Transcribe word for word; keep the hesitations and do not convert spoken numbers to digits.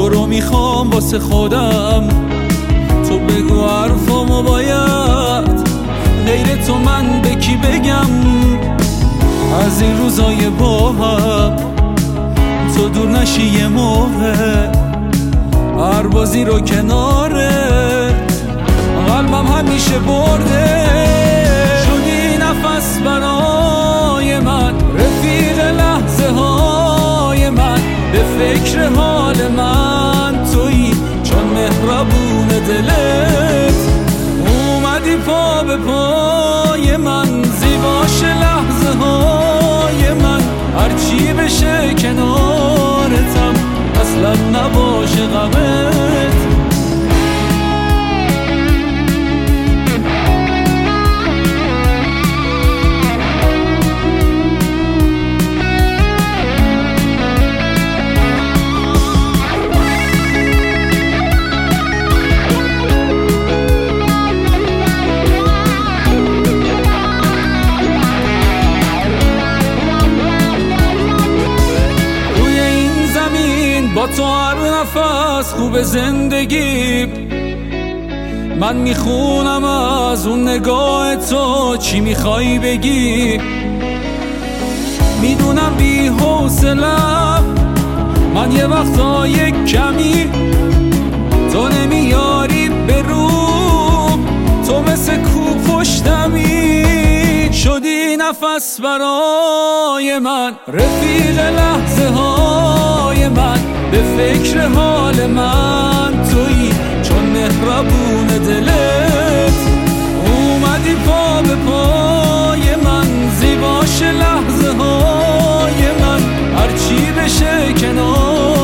تو رو میخوام واسه خودم، تو بگو حرفامو باید، غیر تو من به کی بگم؟ از این روزای با هم تو دور نشی یه موقع، هر بازی رو کنارت قلبم همیشه برده. شدی نفس برای من، رفیق لحظه های من، به فکر حال من تویی، چون مهربون دلت اومدی پا به پای من، زیباش لحظه های من، هرچی بشه کنارتم، اصلا نباشه غمت. با تو هر نفس خوب زندگی، من میخونم از اون نگاه تو چی میخوای بگی. میدونم بی حوصله‌ام من یه وقتا یک کمی، تو نمیاری به روم، تو مثل کو پشتمی. شدی نفس برای من، رفیق لحظه های من، به فکر حال من تویی، چون مهربون دلت اومدی پا به پای من، زیباش لحظه های من، هرچی بشه کنار